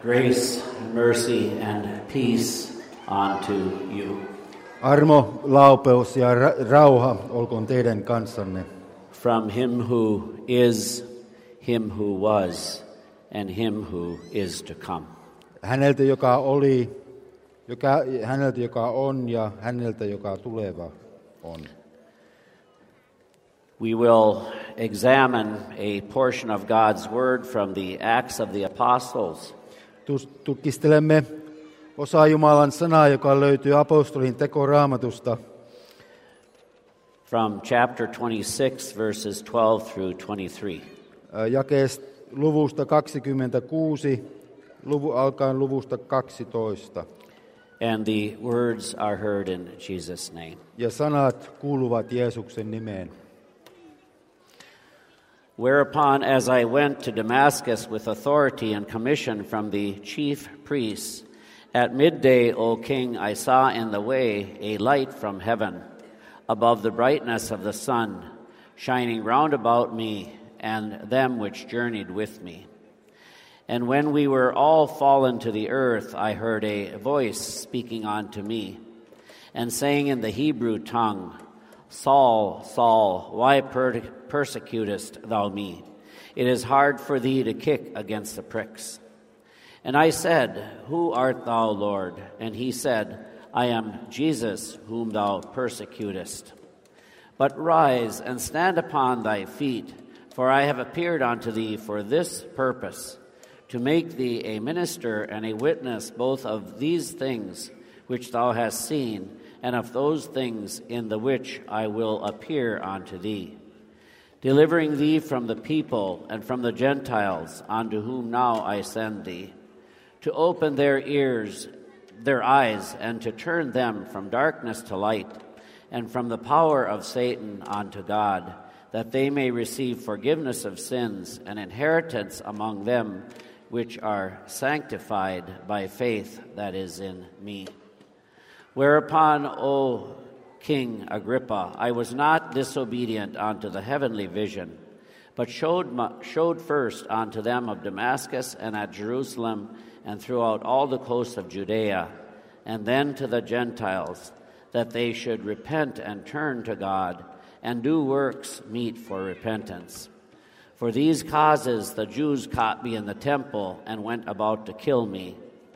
Grace, mercy, and peace unto you. Armo, laupeus ja rauha olkoon teidän kanssanne. From him who is, him who was, and him who is to come. Häneltä, joka oli, häneltä, joka on ja häneltä, joka tuleva on. We will examine a portion of God's word from the Acts of the Apostles. Tutkistelemme osaa Jumalan sanaa, joka löytyy apostolin tekoraamatusta. From chapter 26, verses 12 through 23. Jakeesta luvusta 26, alkaen luvusta 12. And the words are heard in Jesus' name. Ja sanat kuuluvat Jeesuksen nimeen. Whereupon, as I went to Damascus with authority and commission from the chief priests, at midday, O king, I saw in the way a light from heaven, above the brightness of the sun, shining round about me and them which journeyed with me. And when we were all fallen to the earth, I heard a voice speaking unto me, and saying in the Hebrew tongue, Saul, Saul, why persecutest thou me? It is hard for thee to kick against the pricks. And I said, Who art thou, Lord? And he said, I am Jesus, whom thou persecutest. But rise and stand upon thy feet, for I have appeared unto thee for this purpose, to make thee a minister and a witness both of these things which thou hast seen, and of those things in the which I will appear unto thee, delivering thee from the people and from the Gentiles, unto whom now I send thee, to open their ears, their eyes, and to turn them from darkness to light, and from the power of Satan unto God, that they may receive forgiveness of sins and inheritance among them which are sanctified by faith that is in me. Whereupon, O King Agrippa, I was not disobedient unto the heavenly vision, but showed first unto them of Damascus and at Jerusalem and throughout all the coast of Judea, and then to the Gentiles, that they should repent and turn to God, and do works meet for repentance. For these causes the Jews caught me in the temple, and went about to kill me.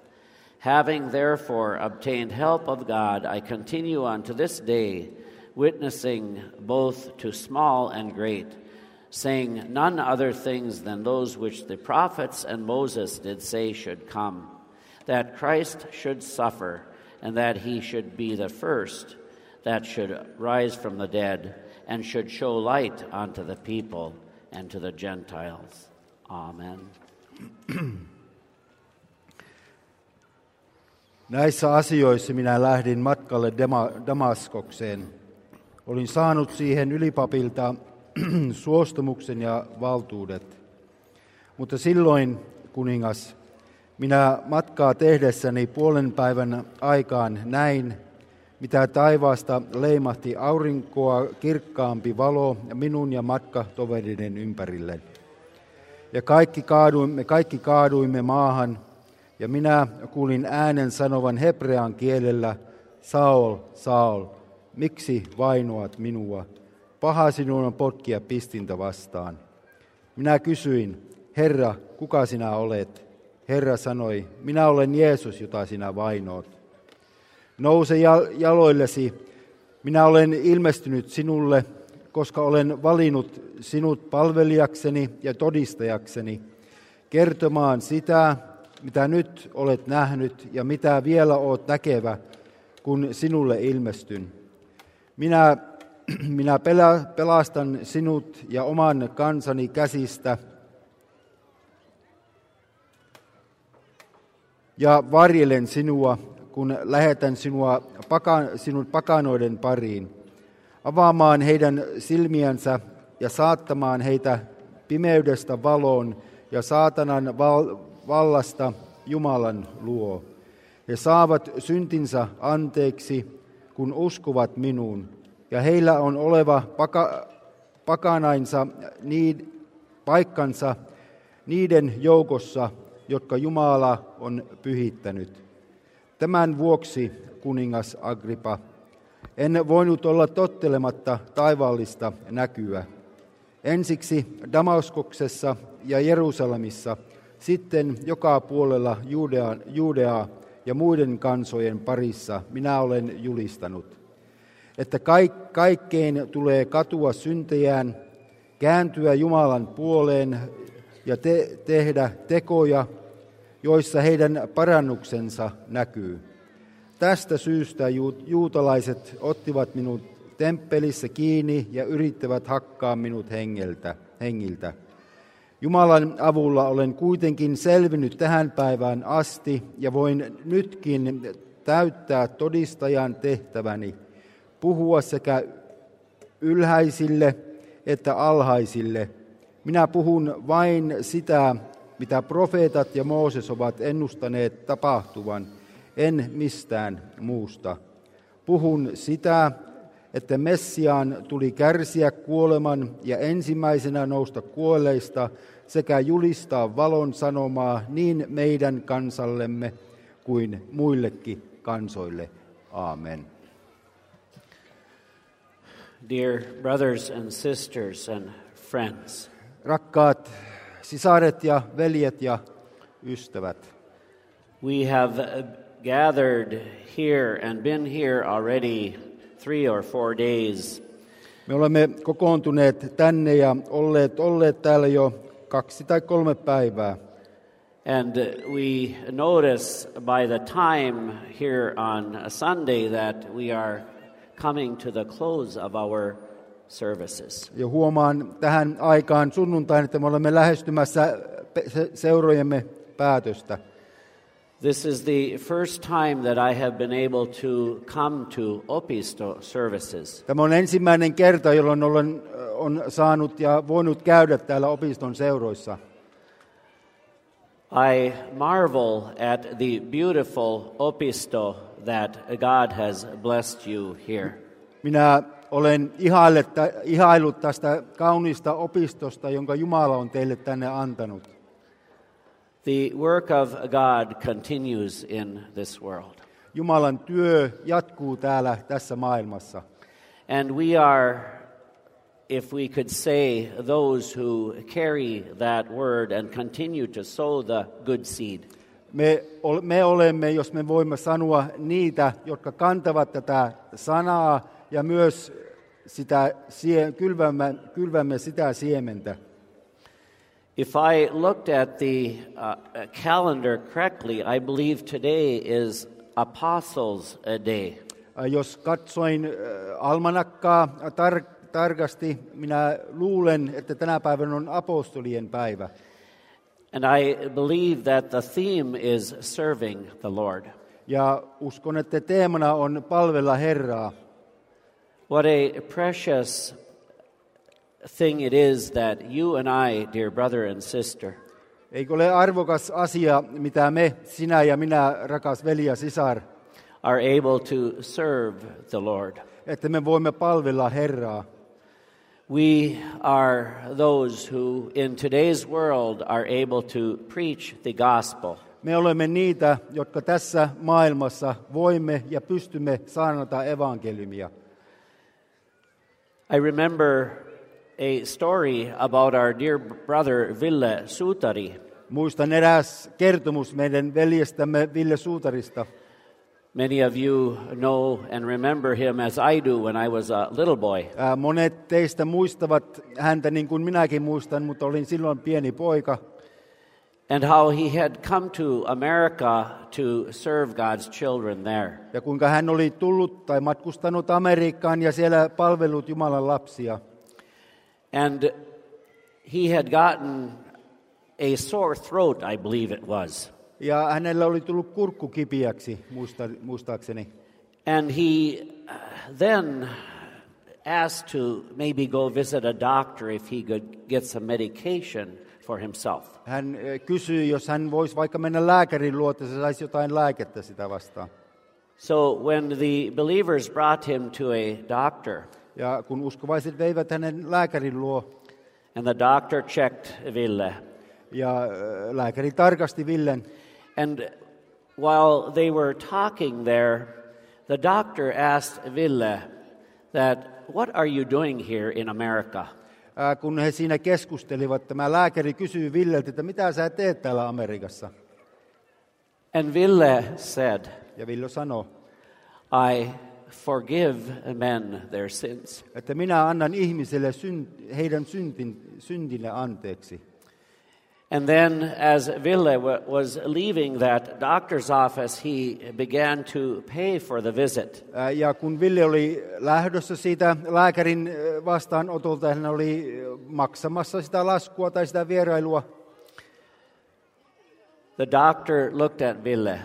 Having therefore obtained help of God, I continue unto this day, witnessing both to small and great, saying none other things than those which the prophets and Moses did say should come, that Christ should suffer, and that he should be the first that should rise from the dead, and should show light unto the people and to the Gentiles. Amen. Näissä asioissa minä lähdin matkalle Damaskokseen. Olin saanut siihen ylipapilta suostumuksen ja valtuudet. Mutta silloin, kuningas, minä matkaa tehdessäni puolen päivän aikaan näin, mitä taivaasta leimahti aurinkoa kirkkaampi valo minun ja matkatoveriden ympärille. Ja kaikki kaaduimme maahan, ja minä kuulin äänen sanovan hebrean kielellä, Saul, Saul, miksi vainoat minua? Paha sinun on potkia pistintä vastaan. Minä kysyin, Herra, kuka sinä olet? Herra sanoi, minä olen Jeesus, jota sinä vainoat. Nouse jaloillesi, minä olen ilmestynyt sinulle, koska olen valinnut sinut palvelijakseni ja todistajakseni, kertomaan sitä, mitä nyt olet nähnyt ja mitä vielä olet näkevä, kun sinulle ilmestyn. Minä pelastan sinut ja oman kansani käsistä ja varjelen sinua, kun lähetän sinut pakanoiden pariin, avaamaan heidän silmiänsä ja saattamaan heitä pimeydestä valoon ja saatanan vallasta Jumalan luo. He saavat syntinsä anteeksi, kun uskovat minuun, ja heillä on oleva pakanainsa paikkansa niiden joukossa, jotka Jumala on pyhittänyt. Tämän vuoksi, kuningas Agrippa, en voinut olla tottelematta taivaallista näkyä. Ensiksi Damaskoksessa ja Jerusalemissa, sitten joka puolella Juudeaa ja muiden kansojen parissa minä olen julistanut, että kaikkein tulee katua syntejään, kääntyä Jumalan puoleen ja tehdä tekoja, joissa heidän parannuksensa näkyy. Tästä syystä juutalaiset ottivat minut temppelissä kiinni ja yrittävät hakkaa minut hengiltä. Jumalan avulla olen kuitenkin selvinnyt tähän päivään asti ja voin nytkin täyttää todistajan tehtäväni, puhua sekä ylhäisille että alhaisille. Minä puhun vain sitä, mitä profeetat ja Mooses ovat ennustaneet tapahtuvan, en mistään muusta. Puhun sitä, että Messiaan tuli kärsiä kuoleman ja ensimmäisenä nousta kuolleista sekä julistaa valon sanomaa niin meidän kansallemme kuin muillekin kansoille. Amen. Dear brothers and sisters and friends, rakkaat sisaret ja veljet ja ystävät, we have gathered here and been here already 3 or 4 days. Me olemme kokoontuneet tänne ja olleet täällä jo 2 tai 3 päivää. And we notice by the time here on Sunday that we are coming to the close of our services. Ja huomaan tähän aikaan sunnuntain, että me olemme lähestymässä seurojemme päätöstä. This is the first time that I have been able to come to Opisto services. Tämä on ensimmäinen kerta, jolloin on saanut ja voinut käydä täällä Opiston seuroissa. I marvel at the beautiful Opisto that God has blessed you here. Minä olen ihaillut tästä kauniista opistosta, jonka Jumala on teille tänne antanut. The work of God continues in this world. Jumalan työ jatkuu tässä maailmassa. And we are, if we could say, those who carry that word and continue to sow the good seed. Me olemme, jos me voimme sanoa, niitä, jotka kantavat tätä sanaa ja myös sitä kylvämme sitä siementä. If I looked at the calendar correctly, I believe today is Apostles' Day. Jos katsoin almanakkaa tarkasti, minä luulen, että tänä päivänä on apostolien päivä. And I believe that the theme is serving the Lord. Ja uskon, että teemana on palvella Herraa. What a precious thing it is that you and I, dear brother and sister, eikö ole arvokas asia, mitä me, sinä ja minä, rakas veli ja sisar, are able to serve the Lord. Että me voimme palvella Herraa. We are those who in today's world are able to preach the gospel. Me olemme niitä, jotka tässä maailmassa voimme ja pystymme saarnata evankeliumia. I remember a story about our dear brother Ville Suutari. Muistan eräs kertomus meidän veljestämme Ville Suutarista. Many of you know and remember him as I do when I was a little boy. Monet teistä muistavat häntä niin kuin minäkin muistan, mutta olin silloin pieni poika. And how he had come to America to serve God's children there. Ja kuinka hän oli tullut tai matkustanut Amerikkaan ja siellä palvellut Jumalan lapsia. And he had gotten a sore throat, I believe it was. Ja hänellä oli tullut kurkku kipiäksi, muistaakseni. And he then asked to maybe go visit a doctor if he could get some medication for himself. Hän kysyi, jos hän voisi vaikka mennä lääkärin luo, että se saisi jotain lääkettä sitä vastaan. So when the believers brought him to a doctor, ja kun uskovaiset veivät hänen lääkärin luo, and the doctor checked Ville, Ja lääkäri tarkasti Villen. And while they were talking there, the doctor asked Ville that, what are you doing here in America? Kun he siinä keskustelivat, tämä lääkäri kysyi Villeltä, että mitä sä teet täällä Amerikassa? And Ville said, Ja Ville sanoi, I forgive men their sins. että minä annan ihmisille heidän syntille anteeksi. And then as Ville was leaving that doctor's office, he began to pay for the visit. Ja kun Ville oli lähdössä siitä lääkärin vastaanotolta, hän oli maksamassa sitä laskua tai sitä vierailua. The doctor looked at Ville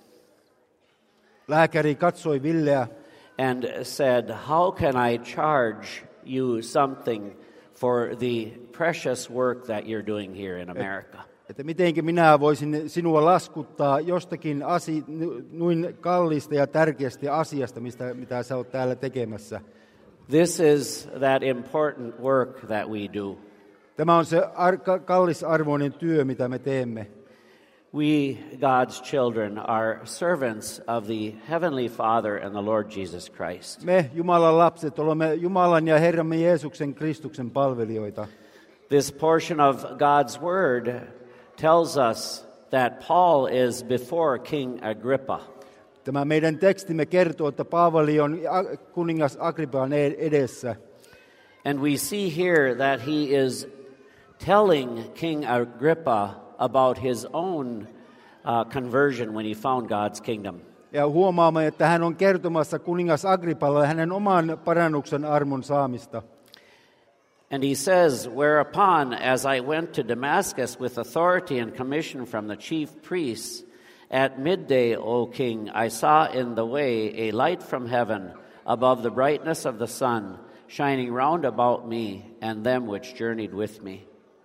Lääkäri katsoi Villeä and said, how can I charge you something for the precious work that you're doing here in America? Että mitenkä minä voisin sinua laskuttaa jostakin noin kallista ja tärkeästä asiasta, mitä sä oot täällä tekemässä. This is that important work that we do. Tämä on se kallisarvoinen työ, mitä me teemme. We, God's children, are servants of the Heavenly Father and the Lord Jesus Christ. Me, Jumalan lapset, olemme Jumalan ja Herramme Jeesuksen Kristuksen palvelijoita. This portion of God's Word tells us that Paul is before King Agrippa. Tämä meidän tekstimme kertoo, että Paavali on kuningas Agrippan edessä. And we see here that he is telling King Agrippa about his own conversion when he found God's kingdom. Ja huomaamme, että hän on kertomassa kuningas Agrippalle hänen oman parannuksen armon saamista. And he says, whereupon, as I went to Damascus with authority and commission from the chief priests, at midday, O king, I saw in the way a light from heaven above the brightness of the sun, shining round about me and them which journeyed with me.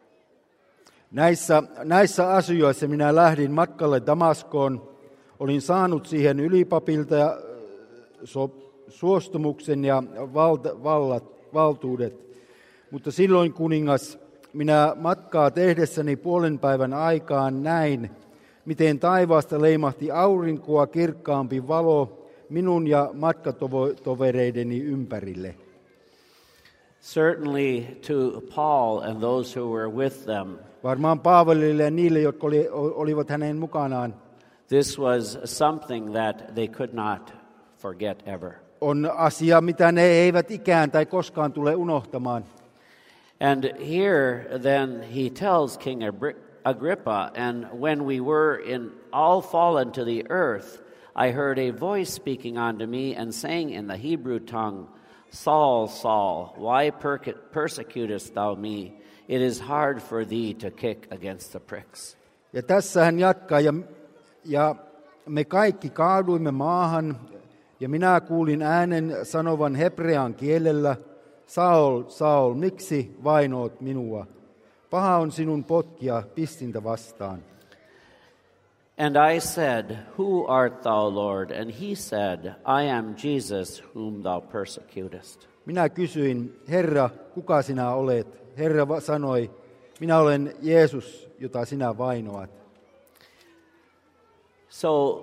Näissä asioissa minä lähdin matkalle Damaskoon. Olin saanut siihen ylipapilta suostumuksen ja valtuudet. Mutta silloin kuningas, minä matkaa tehdessäni puolen päivän aikaan näin, miten taivaasta leimahti aurinkoa kirkkaampi valo minun ja matkatovereideni ympärille. Certainly to Paul and those who were with them, varmaan Paavalille ja niille, jotka olivat hänen mukanaan, this was something that they could not forget ever. On asia, mitä ne eivät ikään tai koskaan tule unohtamaan. And here then he tells King Agrippa, and when we were all fallen to the earth, I heard a voice speaking unto me and saying in the Hebrew tongue, Saul, Saul, why persecutest thou me? It is hard for thee to kick against the pricks. Ja tässä hän jatkaa, ja me kaikki kaaduimme maahan, ja minä kuulin äänen sanovan hebrean kielellä, Saul, Saul, miksi vainoot minua? Paha on sinun potkia pistintä vastaan. And I said, Who art thou, Lord? And he said, I am Jesus, whom thou persecutest. Minä kysyin, Herra, kuka sinä olet? Herra sanoi, minä olen Jeesus, jota sinä vainoat. So,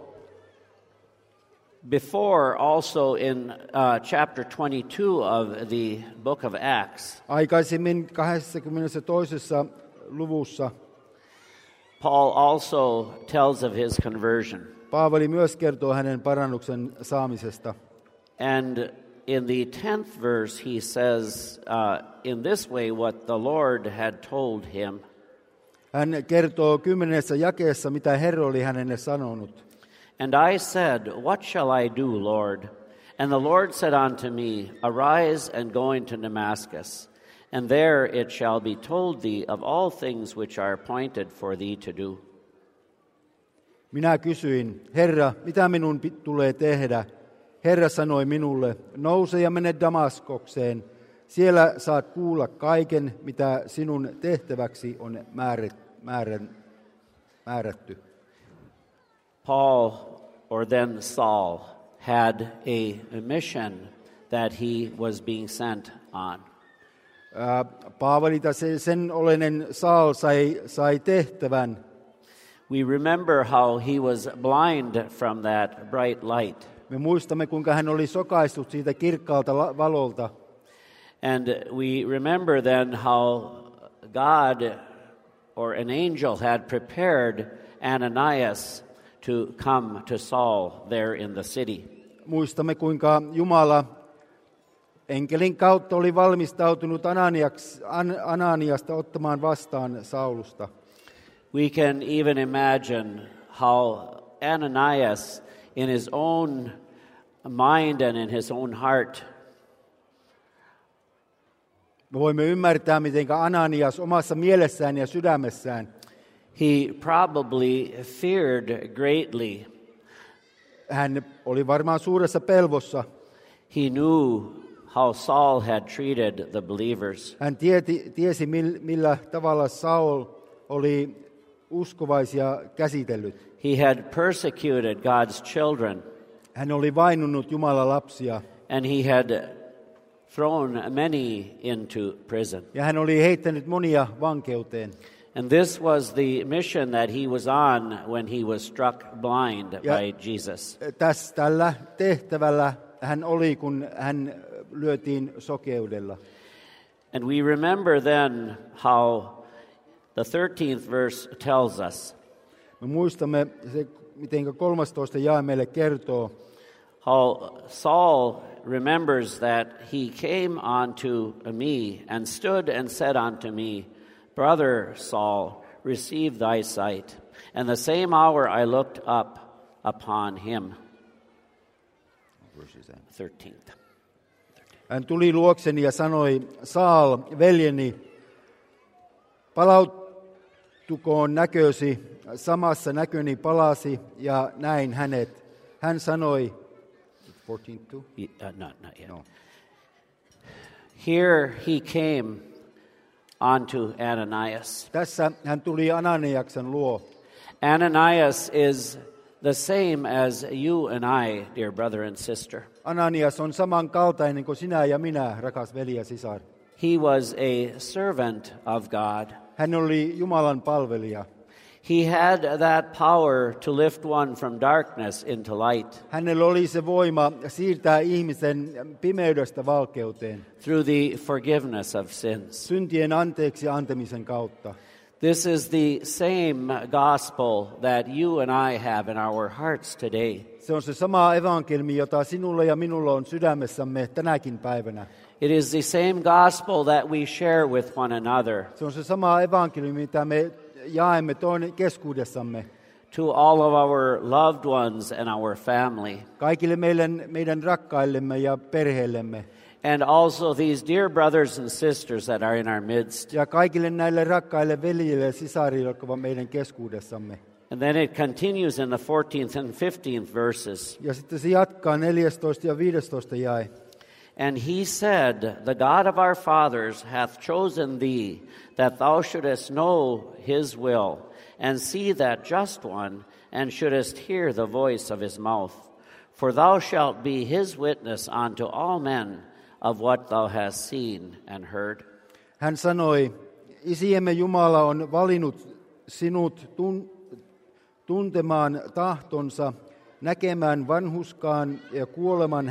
before also in chapter 22 of the book of Acts, aikaisemmin 22. luvussa Paul also tells of his conversion. Paavali myös kertoo hänen parannuksen saamisesta. And in the 10th verse he says in this way what the Lord had told him. Hän kertoo 10. jakeessa, mitä Herra oli hänelle sanonut. And I said, What shall I do, Lord? And the Lord said unto me, Arise and go into Damascus, and there it shall be told thee of all things which are appointed for thee to do. Minä kysyin, Herra, mitä minun tulee tehdä? Herra sanoi minulle, nouse ja mene Damaskokseen. Siellä saat kuulla kaiken, mitä sinun tehtäväksi on määrätty. Paul, or then Saul, had a mission that he was being sent on. Paavalita sen olenen Saul sai tehtävän. We remember how he was blind from that bright light. Me muistamme, kuinka hän oli sokaistut siitä kirkkaalta valolta. And we remember then how God or an angel had prepared Ananias to come to Saul there in the city. Muistamme, kuinka Jumala enkelin kautta oli valmistautunut Ananiasta ottamaan vastaan Saulusta. We can even imagine how Ananias, in his own mind and in his own heart, me voimme ymmärtää, miten Ananias omassa mielessään ja sydämessään he probably feared greatly. Hän oli varmaan suuressa pelvossa. He knew how Saul had treated the believers. Hän tiesi, millä tavalla Saul oli uskovaisia käsitellyt. He had persecuted God's children. Hän oli vainunut Jumalan lapsia. And he had thrown many into prison. Ja hän oli heittänyt monia vankeuteen. And this was the mission that he was on when he was struck blind by Jesus. Tällä tehtävällä hän oli, kun hän lyötiin sokeudella. And we remember then how the 13th verse tells us. Me muistamme se, miten 13 jae meille kertoo. How Saul remembers that he came unto me and stood and said unto me, Brother Saul, receive thy sight. And the same hour I looked up upon him. 13th. Hän tuli luokseni ja sanoi, Saul, veljeni, palautukoon näkösi. Samassa näköni palasi ja näin hänet. Hän sanoi, 14:2? Not yet. No. Here he came unto Ananias. Tässä hän tuli Ananiaksen luo. Ananias is the same as you and I, dear brother and sister. Ananias on samankaltainen kuin sinä ja minä, rakas veli ja sisar. He was a servant of God. Hän oli Jumalan palvelija. He had that power to lift one from darkness into light. Hänellä oli se voima siirtää ihmisen pimeydestä valkeuteen. Through the forgiveness of sins. Syntien anteeksi antamisen kautta. This is the same gospel that you and I have in our hearts today. Se on se sama evankeliumi, jota sinulla ja minulla on sydämessämme tänäkin päivänä. It is the same gospel that we share with one another. Se on se sama evankeliumi, mitä me jaemme toinen keskuudessamme. To all of our loved ones and our family. Kaikille meidän rakkaillemme ja perheellemme. And also these dear brothers and sisters that are in our midst. Ja kaikille näille rakkaille veljille ja sisarille, jotka ovat meidän keskuudessamme. And then it continues in the 14th and 15th verses. Ja sitten se jatkaa 14 ja 15 jae. And he said, the God of our fathers hath chosen thee, that thou shouldest know his will, and see that just one, and shouldest hear the voice of his mouth. For thou shalt be his witness unto all men of what thou hast seen and heard. Hän sanoi, isiemme Jumala on valinnut sinut tuntemaan tahtonsa, näkemään vanhuskaan ja kuulemaan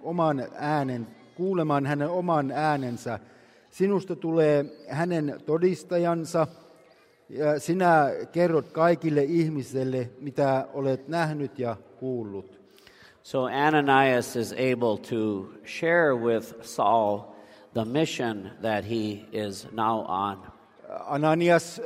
hänen oman äänensä. Sinusta tulee hänen todistajansa ja sinä kerrot kaikille ihmisille, mitä olet nähnyt ja kuullut. So Ananias is able to share with Saul the mission that he is now on. Ananias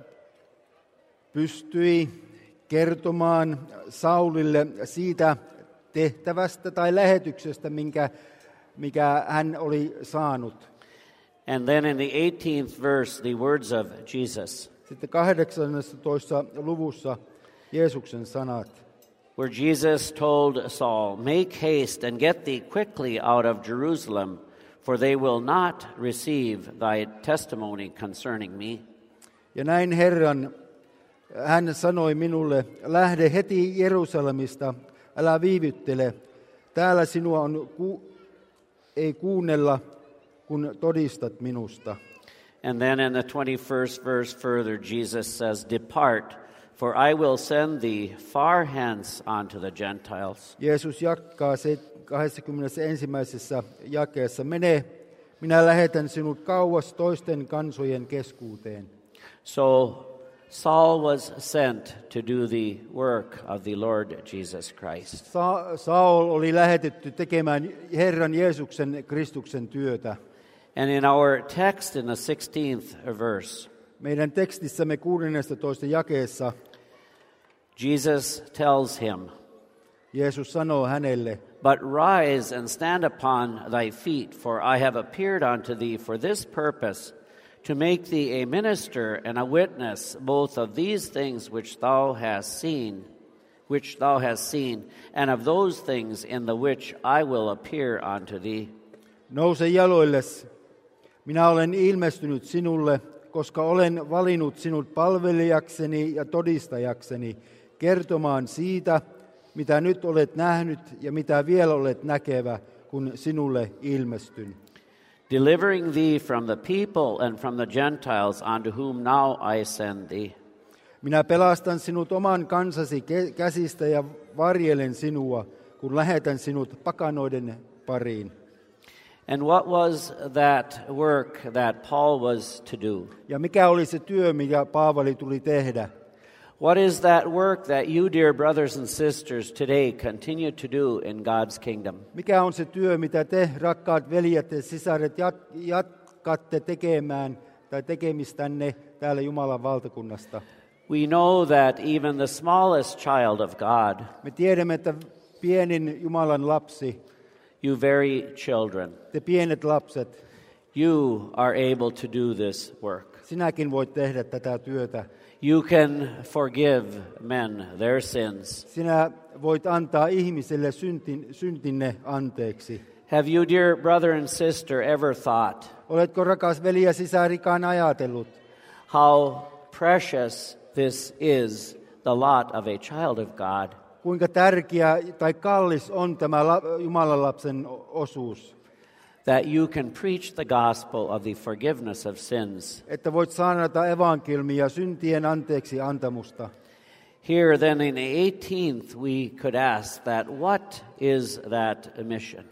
pystyi kertomaan Saulille siitä tehtävästä tai lähetyksestä, mikä hän oli saanut. And then in the 18th verse, the words of Jesus. Sitten 18. luvussa Jeesuksen sanat. Where Jesus told Saul, make haste and get thee quickly out of Jerusalem, for they will not receive thy testimony concerning me. Ja näin hän sanoi minulle, lähde heti Jerusalemista, älä viivyttele. Täällä sinua ei kuunnella kun todistat minusta. And then in the 21st verse further, Jesus says, "Depart, for I will send thee far hence unto the Gentiles." Jeesus jatkaa 21. jakeessa, mene, minä lähetän sinut kauas toisten kansojen keskuuteen. So Saul was sent to do the work of the Lord Jesus Christ. Saul oli lähetetty tekemään Herran Jeesuksen Kristuksen työtä. And in our text in the 16th verse, Meidän tekstissämme 16. jakeessa Jesus tells him, Jeesus sanoo hänelle, "But rise and stand upon thy feet, for I have appeared unto thee for this purpose, to make thee a minister and a witness both of these things which thou hast seen, and of those things in the which I will appear unto thee." nouse jaloillesi. Minä olen ilmestynyt sinulle, koska olen valinnut sinut palvelijakseni ja todistajakseni, kertomaan siitä, mitä nyt olet nähnyt ja mitä vielä olet näkevä, kun sinulle ilmestyn. Delivering thee from the people and from the Gentiles unto whom now I send thee. Minä pelastan sinut oman kansasi käsistä ja varjelen sinua, kun lähetän sinut pakanoiden pariin. And what was that work that Paul was to do? Ja mikä oli se työ, mikä Paavali tuli tehdä? What is that work that you, dear brothers and sisters, today continue to do in God's kingdom? Mikä on se työ, mitä te, rakkaat veljet ja sisaret, jatkatte tekemään tai tekemistänne täällä Jumalan valtakunnasta? We know that even the smallest child of God, Me tiedämme, että pienin Jumalan lapsi, you very children, te pienet lapset, you are able to do this work. sinäkin voit tehdä tätä työtä. You can forgive men their sins. Sinä voit antaa ihmiselle syntinne anteeksi. Have you, dear brother and sister, ever thought Oletko, rakas veli ja sisarikaan, ajatellut, how precious this is, the lot of a child of God? kuinka tärkeä tai kallis on tämä Jumalan lapsen osuus? That you can preach the gospel of the forgiveness of sins. Että voit saarnata evankeliumia syntien anteeksi antamusta. Here then in the 18th we could ask that what is that mission?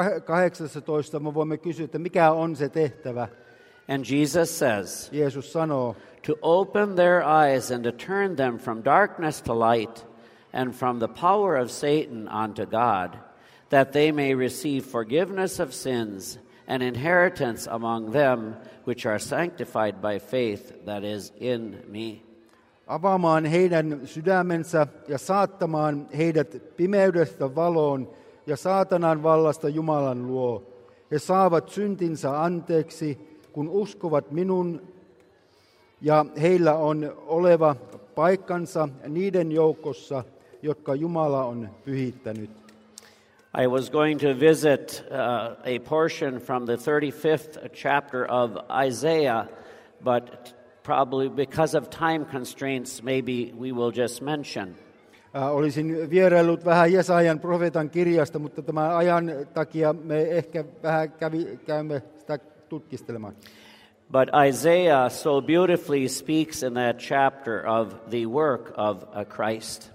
18 me voimme kysyä, että mikä on se tehtävä. And Jesus says, Jeesus sanoo, to open their eyes and to turn them from darkness to light and from the power of Satan unto God, that they may receive forgiveness of sins and inheritance among them which are sanctified by faith that is in me. avaamaan heidän sydämensä ja saattamaan heidät pimeydestä valoon ja saatanan vallasta Jumalan luo. He saavat syntinsä anteeksi, kun uskovat minun, ja heillä on oleva paikkansa niiden joukossa, jotka Jumala on pyhittänyt. I was going to visit a portion from the 35th chapter of Isaiah, but probably because of time constraints, maybe we will just mention. Olisin vieraillut vähän Jesajan profeetan kirjasta, mutta tämän ajan takia me ehkä vähän käymme sitä tutkistelemaan. But Isaiah so beautifully speaks in that chapter of the work of Christ.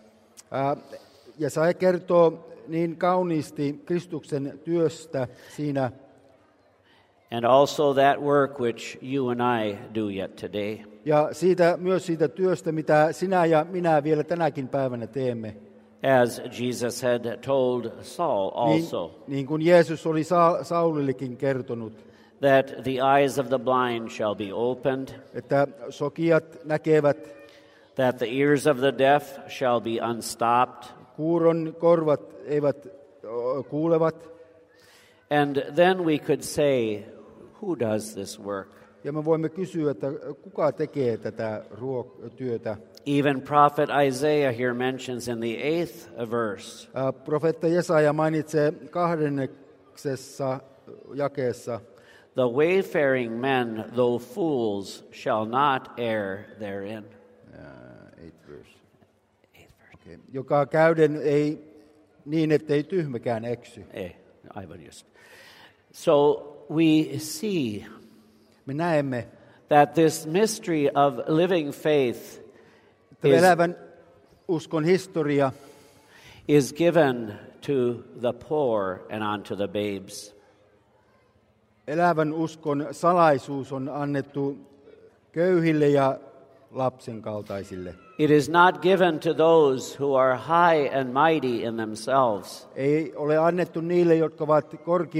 Jesaja kertoo niin kauniisti Kristuksen työstä siinä. And also that work which you and I do yet today. Ja myös siitä työstä, mitä sinä ja minä vielä tänäkin päivänä teemme. As Jesus had told Saul also. Niin kuin Jeesus oli Saulillekin kertonut. That the eyes of the blind shall be opened. Että sokeat näkevät. That the ears of the deaf shall be unstopped. Kuuron korvat eivät kuulevat. And then we could say, who does this work? Ja me voimme kysyä, että kuka tekee tätä työtä. Even prophet Isaiah here mentions in the 8th verse. Profeetta Jesaja mainitsee 2. jakeessa. The wayfaring men, though fools, shall not err therein. 8th verse. Okay. Joka käyden ei niin, ettei tyhmäkään eksy. Aivan just. So we see Me näemme, that this mystery of living faith että elävän uskon historia is given to the poor and unto the babes. Elävän uskon salaisuus on annettu köyhille ja lapsen kaltaisille. It is not given to those who are high and mighty in themselves. Ei ole annettu niille, jotka ovat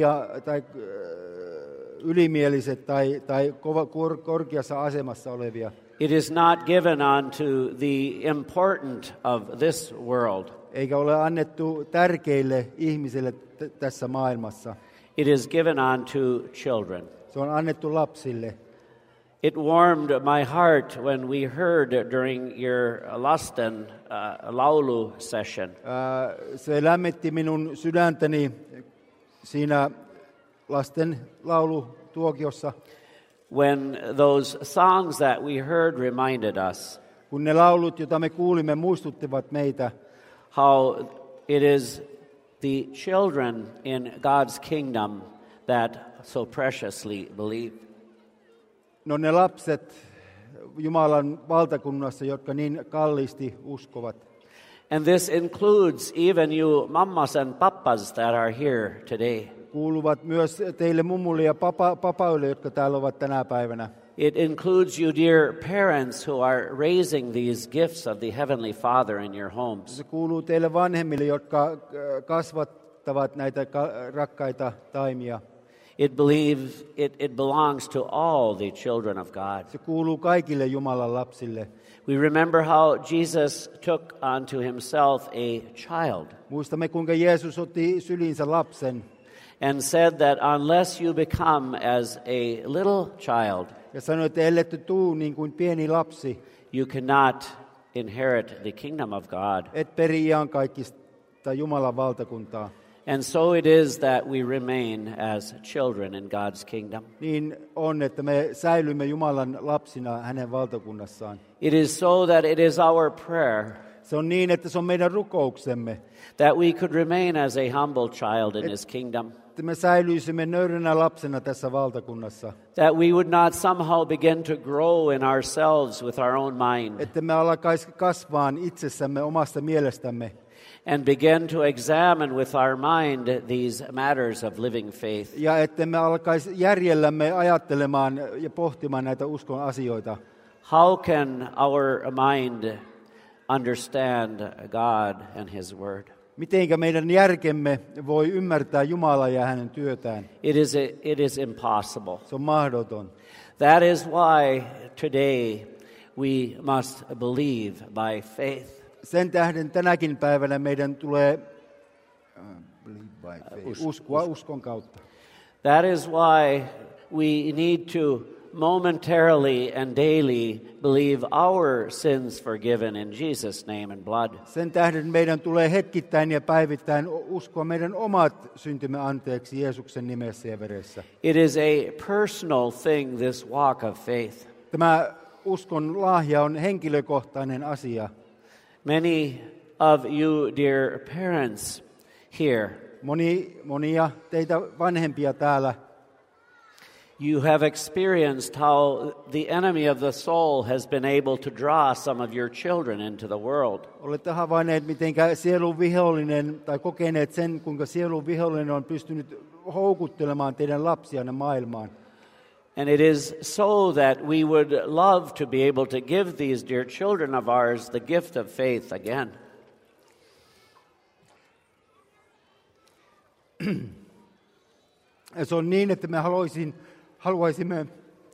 ylimieliset tai korkeassa asemassa olevia. It is not given unto the important of this world. Eikä ole annettu tärkeille ihmisille tässä maailmassa. It is given unto children. Se on annettu lapsille. It warmed my heart when we heard during your lasten laulu session. Se lämmitti minun sydäntäni siinä lasten laulutuokiossa. When those songs that we heard reminded us Kun ne laulut, joita me kuulimme, muistuttivat meitä, how it is the children in God's kingdom that so preciously believe. no ne lapset Jumalan valtakunnassa, jotka niin kalliisti uskovat. And this includes even you mammas and pappas that are here today. Kuuluvat myös teille mummulle ja papaille, jotka täällä ovat tänä päivänä. It includes you dear parents who are raising these gifts of the Heavenly Father in your homes. Se kuuluu teille vanhemmille, jotka kasvattavat näitä rakkaita taimia. It belongs to all the children of God. Se kuuluu kaikille Jumalan lapsille. We remember how Jesus took unto himself a child Muistamme, kuinka Jeesus otti syliinsä lapsen and said that unless you become as a little child, ja sanoi, että ellette tuu niin kuin pieni lapsi, you cannot inherit the kingdom of God. et peri iankaikkista Jumalan valtakuntaa. And so it is that we remain as children in God's kingdom. Niin on, että me säilymme Jumalan lapsina hänen valtakunnassaan. It is so that it is our prayer Se on niin, että se on meidän rukouksemme, that we could remain as a humble child in his kingdom, että me säilyisimme nöyränä lapsena tässä valtakunnassa. that we would not somehow begin to grow in ourselves with our own mind Että me alkaisi kasvaa itsessämme omasta mielestämme. and begin to examine with our mind these matters of living faith. Ja että me alkaisi järjellämme ajattelemaan ja pohtimaan näitä uskon asioita. How can our mind understand God and his word? Mitenkä meidän järkemme voi ymmärtää Jumalaa ja hänen työtään? It is impossible. Se on mahdoton. That is why today we must believe by faith. Sen tähden tänäkin päivänä meidän tulee uskoa uskon kautta. That is why we need to momentarily and daily believe our sins forgiven in Jesus' name and blood. Sen tähden meidän tulee hetkittäin ja päivittäin uskoa meidän omat syntimme anteeksi Jeesuksen nimessä ja veressä. It is a personal thing, this walk of faith. Tämä uskon lahja on henkilökohtainen asia. Many of you dear parents here, Monia teitä vanhempia täällä, you have experienced how the enemy of the soul has been able to draw some of your children into the world. olette havainneet, miten sielun vihollinen, tai kokeneet sen, kuinka sielun vihollinen on pystynyt houkuttelemaan teidän lapsianne maailmaan. And it is so that we would love to be able to give these dear children of ours the gift of faith again. Se on niin, että me haluaisimme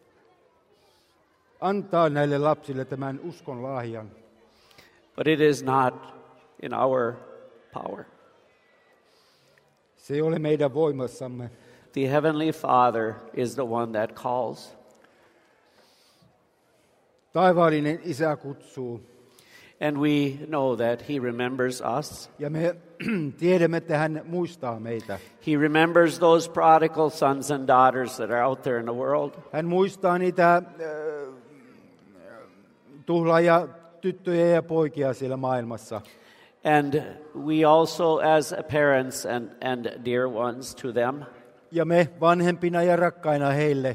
antaa näille lapsille tämän uskon lahjan. But it is not in our power. Se ei ole meidän voimassamme. The Heavenly Father is the one that calls. Taivaallinen Isä kutsuu. And we know that He remembers us. Ja me tiedämme, että hän muistaa meitä. He remembers those prodigal sons and daughters that are out there in the world. Hän muistaa niitä tuhlaaja tyttöjä ja poikia siellä maailmassa. And we also as parents and dear ones to them, Ja me vanhempina ja rakkaina heille,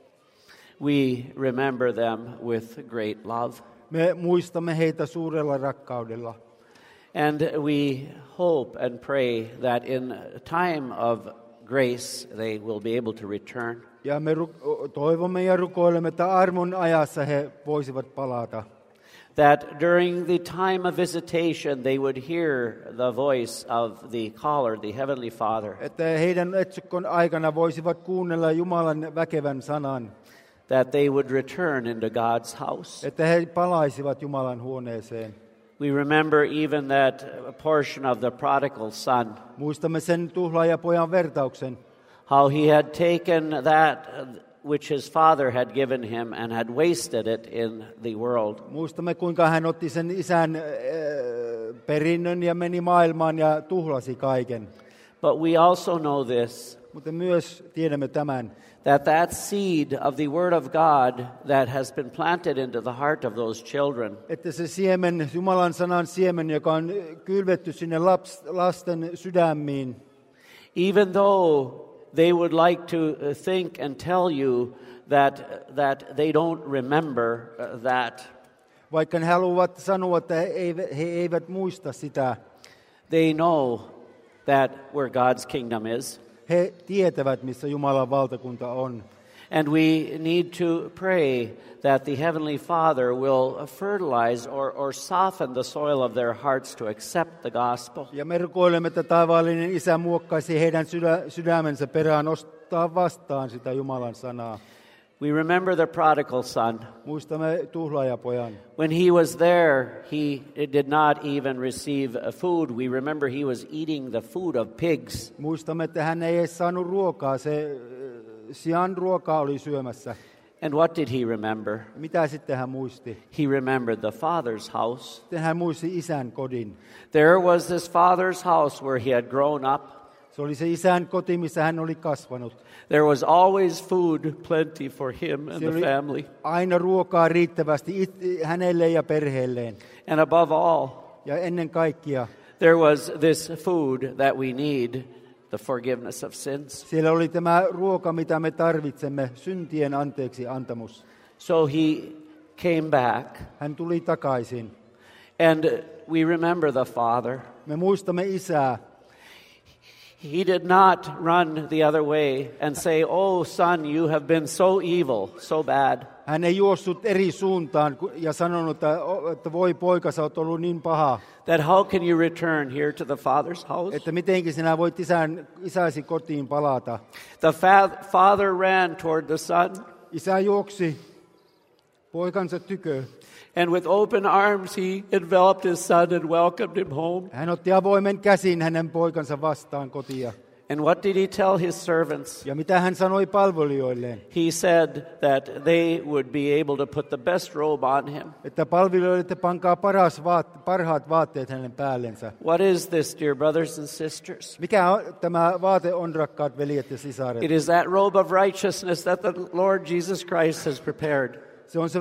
we remember them with great love. me muistamme heitä suurella rakkaudella. And we hope and pray that in time of grace they will be able to return. Ja me toivomme ja rukoilemme, että armon ajassa he voisivat palata. That during the time of visitation they would hear the voice of the caller, the Heavenly Father. Että heidän etsikon aikana voisivat kuunnella Jumalan väkevän sanan. That they would return into God's house. Että he palaisivat Jumalan huoneeseen. We remember even that portion of the prodigal son. Muistamme sen tuhlaajapojan vertauksen. How he had taken that which his father had given him and had wasted it in the world. Muistamme, kuinka hän otti sen isän perinnön ja meni maailmaan ja tuhlasi kaiken. But we also know this. Mutta myös tiedämme tämän. That seed of the word of God that has been planted into the heart of those children. Että se siemen, Jumalan sanan siemen, joka on kylvetty sinne lasten sydämiin. Even though they would like to think and tell you that they don't remember that. Vaikka he haluavat sanoa, että he eivät muista sitä. They know that where God's kingdom is. He tietävät, missä Jumalan valtakunta on. And we need to pray that the Heavenly Father will fertilize or soften the soil of their hearts to accept the gospel. Ja me rukoilemme, että taivaallinen Isä muokkaisi heidän sydämensä perään ottaa vastaan sitä Jumalan sanaa. We remember the prodigal son. Muistamme tuhlaajapojan. When he was there, he did not even receive food. We remember he was eating the food of pigs. Muistamme, että hän ei edes saanut ruokaa. Se sian ruokaa oli syömässä. And what did he remember? Mitä sitten hän muisti? He remembered the father's house. Sitten hän muisti isän kodin. There was this father's house where he had grown up. Se oli se isän koti, missä hän oli kasvanut. There was always food plenty for him and the family. Aina ruokaa riittävästi hänelle ja perheelleen. And above all, ja ennen kaikkea, there was this food that we need, the forgiveness of sins. Siellä oli tämä ruoka, mitä me tarvitsemme, syntien anteeksi antamus. So he came back. Hän tuli takaisin. And we remember the father. Me muistamme isää. He did not run the other way and say, "Oh son, you have been so evil, so bad." Hän ei juossut eri suuntaan ja sanonut, että voi poika, sä oot ollut niin paha. That how can you return here to the father's house? Että mitenkin sinä voit isäsi kotiin palata. The father ran toward the son. Isä juoksi poikansa tykö. And with open arms he enveloped his son and welcomed him home. Hän otti avoimen käsin hänen poikansa vastaan kotia. And what did he tell his servants? Ja mitä hän sanoi palvelijoilleen? He said that they would be able to put the best robe on him. Että palvelijoille pankaa parhaat vaatteet hänen päällensä. What is this, dear brothers and sisters? Mikä tämä vaate on, rakkaat veljet ja sisaret? It is that robe of righteousness that the Lord Jesus Christ has prepared. Se on se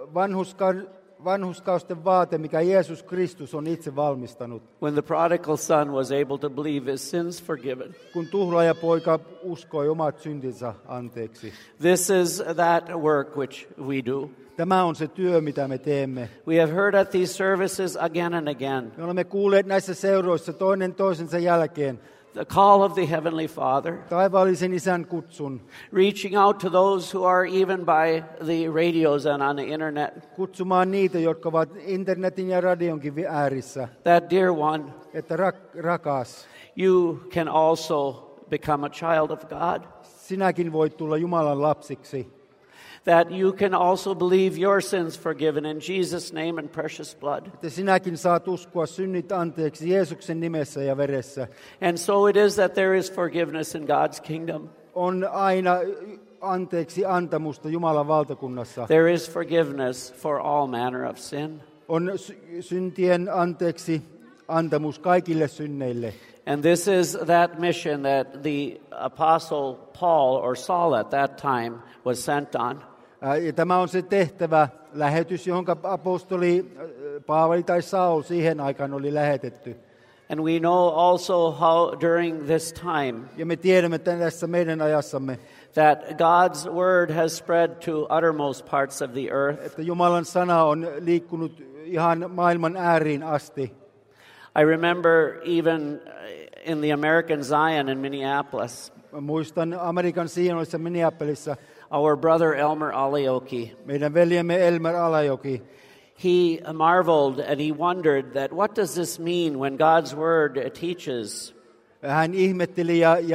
vanhurskausten vaate, mikä Jeesus Kristus on itse valmistanut. When the prodigal son was able to believe his sins forgiven. Kun tuhlaajapoika uskoi omat syntinsä anteeksi. This is that work which we do. Tämä on se työ, mitä me teemme. We have heard at these services again and again. Me olemme kuulleet näissä seuroissa toinen toisensa jälkeen. The call of the Heavenly Father. Taivaallisen Isän kutsun. Reaching out to those who are even by the radios and on the internet. Kutsumaan niitä, jotka ovat internetin ja radionkin äärissä. That dear one. Että rakas. You can also become a child of God. Sinäkin voit tulla Jumalan lapsiksi. That you can also believe your sins forgiven in Jesus' name and precious blood. Että sinäkin saat uskoa synnit anteeksi Jeesuksen nimessä ja veressä. And so it is that there is forgiveness in God's kingdom. On aina anteeksi antamusta Jumalan valtakunnassa. There is forgiveness for all manner of sin. On syntien anteeksi antamus kaikille synneille. And this is that mission that the apostle Paul or Saul at that time was sent on. Ja tämä on se tehtävä, lähetys, johon apostoli Paavali tai Saul siihen aikaan oli lähetetty. And we know also how during this time Ja me tiedämme tässä meidän ajassamme, that God's word has spread to uttermost parts of the earth. että Jumalan sana on liikkunut ihan maailman ääriin asti. I remember even in the American Zion in Minneapolis, Mä muistan Amerikan Sionissa Minneapolisissa our brother Elmer Alajoki, meidän veljemme Elmer Alajoki. he marveled and he wondered that what does this mean when God's word teaches Hän ihmetteli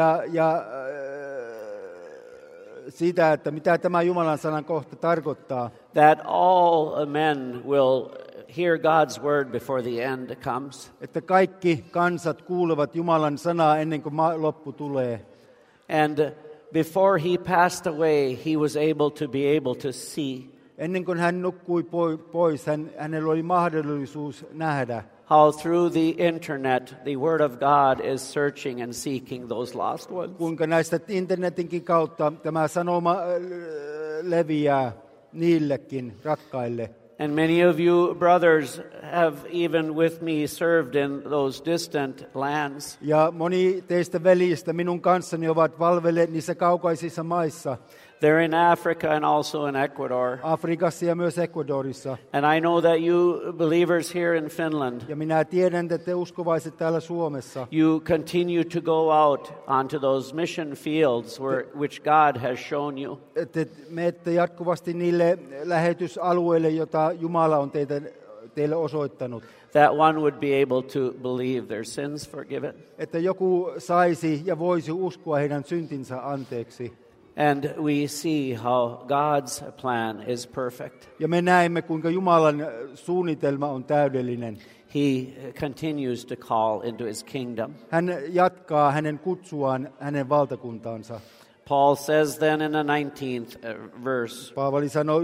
sitä, että mitä tämä Jumalan sanan kohta tarkoittaa. that all men will hear God's word before the end comes. Että kaikki kansat kuulevat Jumalan sanaa ennen kuin loppu tulee. And before he passed away, he was able to see Ennen kuin hän nukkui pois, hänellä oli mahdollisuus nähdä, how through the internet the word of God is searching and seeking those lost ones. kuinka näistä internetinkin kautta tämä sanoma leviää niillekin rakkaille. And many of you brothers have even with me served in those distant lands. Ja moni teistä veljistä minun kanssani ovat palvelleet niissä kaukaisissa maissa, They're in Africa and also in Ecuador. Afrikassa ja myös Ecuadorissa. And I know that you believers here in Finland, Ja minä tiedän, että te uskovaiset täällä Suomessa, you continue to go out onto those mission fields which God has shown you. että menette jatkuvasti niille lähetysalueille, joita Jumala on teille osoittanut. That one would be able to believe their sins forgiven. Että joku saisi ja voisi uskoa heidän syntinsä anteeksi. And we see how God's plan is perfect. Ja me näemme, kuinka Jumalan suunnitelma on täydellinen. He continues to call into his kingdom. Hän jatkaa hänen kutsuaan hänen valtakuntaansa. Paul says then in the 19th verse, Paavali sanoo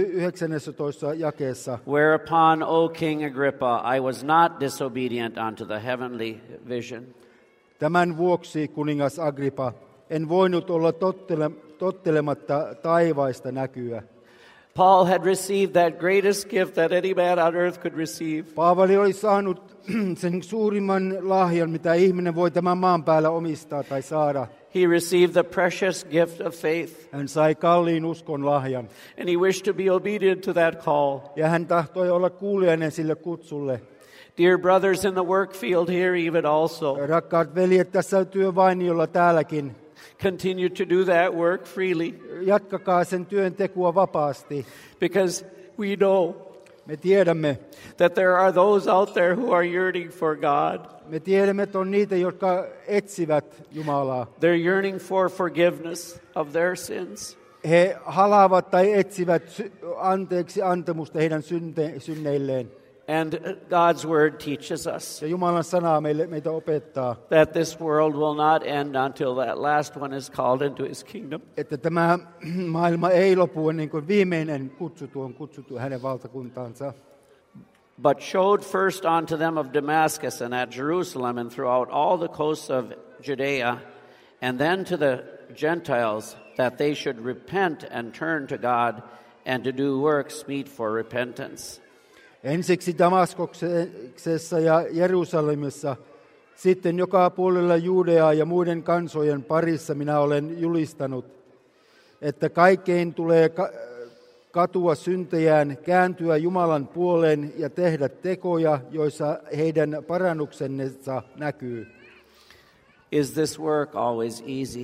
19. jakeessa, whereupon, O King Agrippa, I was not disobedient unto the heavenly vision. Tämän vuoksi, kuningas Agrippa, en voinut olla tottelematta taivaista näkyä. Paul had received that greatest gift that any man on earth could receive. Paavali oli saanut sen suurimman lahjan, mitä ihminen voi tämän maan päällä omistaa tai saada. He received the precious gift of faith, Hän sai kalliin uskon lahjan. and he wished to be obedient to that call. Ja hän tahtoi olla kuulijainen sille kutsulle. Dear brothers in the work field here even also, Rakkaat veljet tässä työvainiolla täälläkin, continue to do that work freely, jatkakaa sen työn tekoa vapaasti. because we know Me tiedämme, that there are those out there who are yearning for God. että on niitä, jotka etsivät Jumalaa. They're yearning for forgiveness of their sins. He halaavat tai etsivät anteeksi antamusta heidän synneilleen. And God's word teaches us Ja Jumalan sanaa meitä opettaa, that this world will not end until that last one is called into his kingdom. että tämä maailma ei lopu ennen kuin viimeinen kutsuttu on kutsuttu hänen valtakuntaansa. But showed first unto them of Damascus and at Jerusalem and throughout all the coasts of Judea, and then to the Gentiles, that they should repent and turn to God and to do works meet for repentance. Ensiksi Damaskoksessa ja Jerusalemissa, sitten joka puolella Juudeaa ja muiden kansojen parissa minä olen julistanut, että kaikkein tulee katua syntejään, kääntyä Jumalan puoleen ja tehdä tekoja, joissa heidän parannuksensa näkyy. Is this work always easy?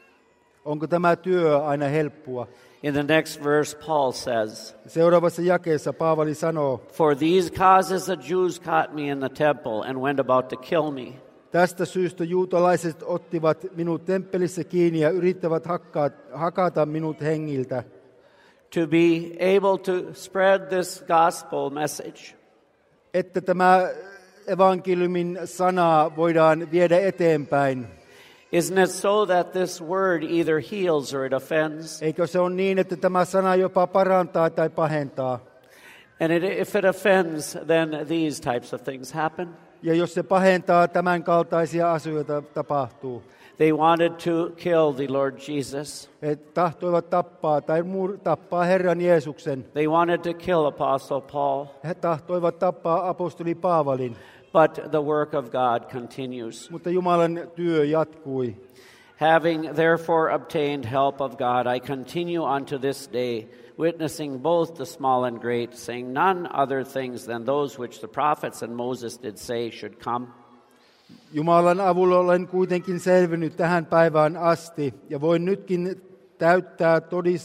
Onko tämä työ aina helppoa? In the next verse, Paul says, Seuraavassa jakeessa Paavali sanoo, for these causes the Jews caught me in the temple and went about to kill me. tästä syystä juutalaiset ottivat minut temppelissä kiinni ja yrittävät hakata minut hengiltä. To be able to spread this gospel message, Että tämä evankeliumin sanaa voidaan viedä eteenpäin. isn't it so that this word either heals or it offends? Eikö se ole niin, että tämä sana jopa parantaa tai pahentaa? And if it offends, then these types of things happen. Ja jos se pahentaa, tämän kaltaisia asioita tapahtuu. They wanted to kill the Lord Jesus. He tahtoivat tappaa tai tappaa Herran Jeesuksen. They wanted to kill Apostle Paul. He tahtoivat tappaa apostoli Paavalin. but the work of God continues. Mutta Jumalan työ jatkui. Having therefore obtained help of God, I continue unto this day, witnessing both the small and great, saying none other things than those which the prophets and Moses did say should come. Jumalan avulla olen kuitenkin selvinnyt tähän päivään asti ja voin nytkin täyttää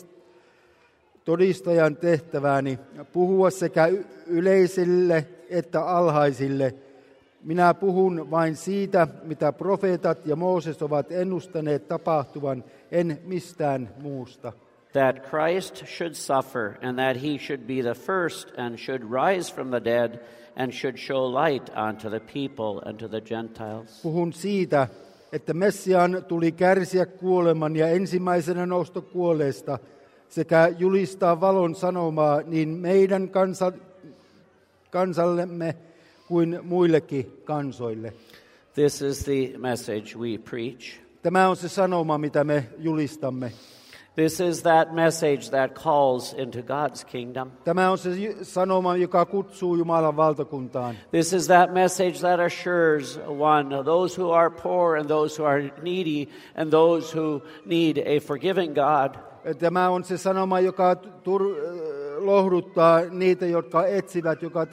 todistajan tehtävääni, puhua sekä yleisille että alhaisille. Minä puhun vain siitä, mitä profeetat ja Mooses ovat ennustaneet tapahtuvan, en mistään muusta. That Christ should suffer, and that he should be the first, and should rise from the dead, and should show light unto the people and to the Gentiles. Puhun siitä, että Messiaan tuli kärsiä kuoleman ja ensimmäisenä nousta kuolleesta, sekä julistaa valon sanomaa niin meidän kansallemme kuin muillekin kansoille. This is the message we preach. Tämä on se sanoma, mitä me julistamme. This is that message that calls into God's kingdom. Tämä on se sanoma, joka kutsuu Jumalan valtakuntaan. This is that message that assures one, those who are poor and those who are needy and those who need a forgiving God. Tämä on se sanoma, joka lohduttaa niitä, jotka etsivät, jotka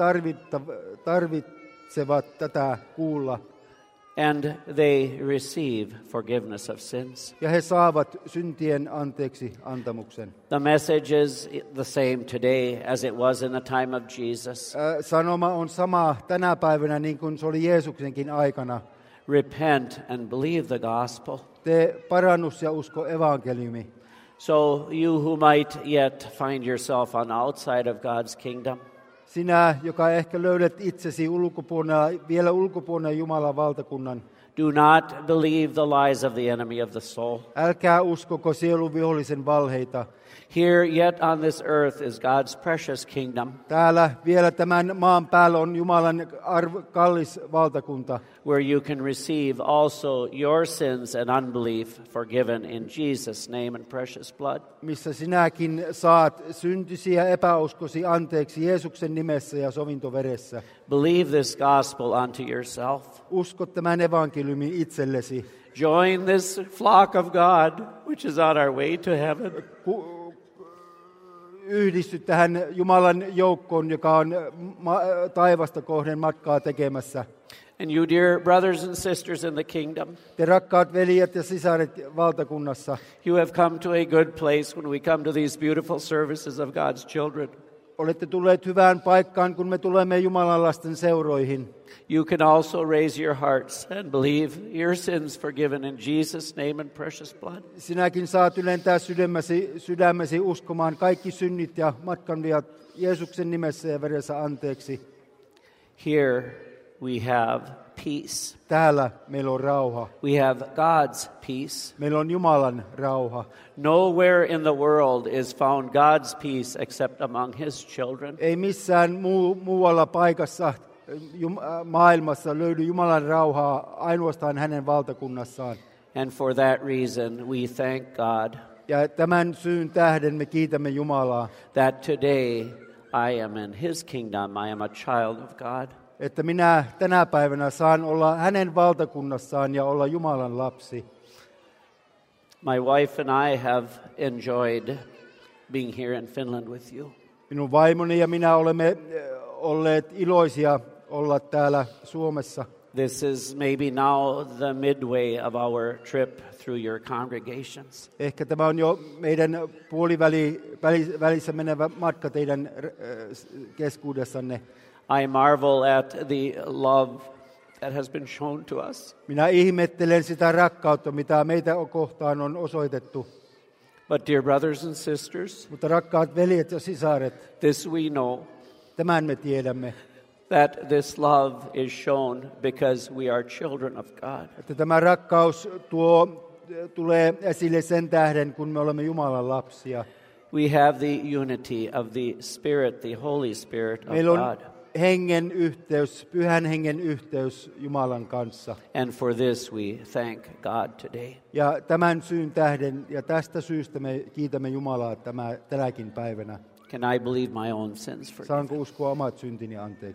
tarvitsevat tätä kuulla. And they receive forgiveness of sins. Ja he saavat syntien anteeksi antamuksen. The message is the same today as it was in the time of Jesus. Sanoma on sama tänä päivänä niin kuin se oli Jeesuksenkin aikana. Repent and believe the gospel. Tee parannus ja usko evankeliumi. So you who might yet find yourself on outside of God's kingdom, sinä, joka ehkä löydät itsesi vielä ulkopuolella Jumalan valtakunnan, do not believe the lies of the enemy of the soul. Älkää uskoko sielun vihollisen valheita. Here yet on this earth is God's precious kingdom. Täällä vielä tämän maan päällä on Jumalan kallis valtakunta, where you can receive also your sins and unbelief forgiven in Jesus' name and precious blood. Missä sinäkin saat syntisi ja epäuskosi anteeksi Jeesuksen nimessä ja sovintoveressä. Believe this gospel unto yourself. Usko tämän evankeliumin itsellesi. Join this flock of God, which is on our way to heaven. Yhdisty tähän Jumalan joukkoon, joka on taivasta kohden matkaa tekemässä. And you dear brothers and sisters in the kingdom, te rakkaat veljet ja sisaret valtakunnassa, you have come to a good place when we come to these beautiful services of God's children. Olette tulleet hyvään paikkaan, kun me tulemme Jumalan lasten seuroihin. You can also raise your hearts and believe your sins forgiven in Jesus' name and precious blood. Sinäkin saat ylentää sydämesi uskomaan kaikki synnit ja matkanviat Jeesuksen nimessä ja veressä anteeksi. Here we have peace. Täällä meillä on rauha. We have God's peace. Meillä on Jumalan rauha. Nowhere in the world is found God's peace except among His children. Ei missään muualla paikassa maailmassa löydy Jumalan rauhaa, ainoastaan hänen valtakunnassaan. And for that reason we thank God. Ja tämän syyn tähden me kiitämme Jumalaa. That today I am in His kingdom, I am a child of God. Että minä tänä päivänä saan olla hänen valtakunnassaan ja olla Jumalan lapsi. My wife and I have enjoyed being here in Finland with you. Minun vaimoni ja minä olemme olleet iloisia olla täällä Suomessa. This is maybe now the midway of our trip through your congregations. Ehkä tämä on jo meidän puolivälissä menevä matka teidän keskuudessanne. I marvel at the love that has been shown to us. Minä ihmettelen sitä rakkautta, mitä meitä kohtaan on osoitettu. But dear brothers and sisters, mutta rakkaat veljet ja sisaret, this we know. Tämän me tiedämme. That this love is shown because we are children of God. Että tämä rakkaus tulee esille sen tähden, kun me olemme Jumalan lapsia. We have the unity of the Spirit, the Holy Spirit of meillä on God. Hengen yhteys, pyhän hengen yhteys Jumalan kanssa. And for this we thank God today. Ja tämän syyn tähden ja tästä syystä me kiitämme Jumalaa tänäkin päivänä. Can I believe my own sins forgiven? Saanko uskoa omat syntini anteeksi?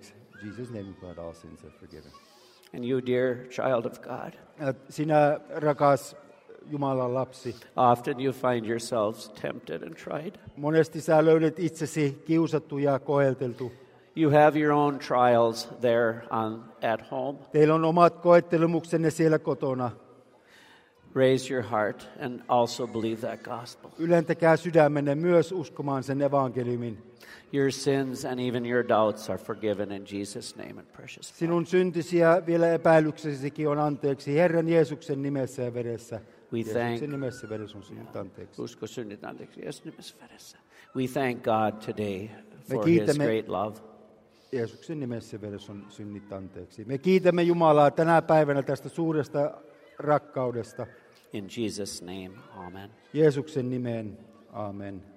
Jesus' name we pray, all sins are forgiven. And you, dear child of God, Sinä, rakas Jumalan lapsi, often you find yourselves tempted and tried. monesti sä löydät itsesi kiusattu ja koeteltu. You have your own trials there at home. Teillä on omat koettelemuksenne siellä kotona. Raise your heart and also believe that gospel. Ylentäkää sydämenne myös uskomaan sen evankeliumin. Your sins and even your doubts are forgiven in Jesus' name and precious blood. Sinun syntisi ja vielä epäilyksesikin on anteeksi Herran Jeesuksen nimessä ja veressä. Jeesuksen nimessä veressä on sinut anteeksi. Usko synnit anteeksi Jeesuksen nimessä veressä. We thank God today for His great love. Jeesuksen nimessä veressä on synnit anteeksi. Me kiitämme Jumalaa tänä päivänä tästä suuresta rakkaudesta. In Jesus' name, amen. Jeesuksen nimeen, amen.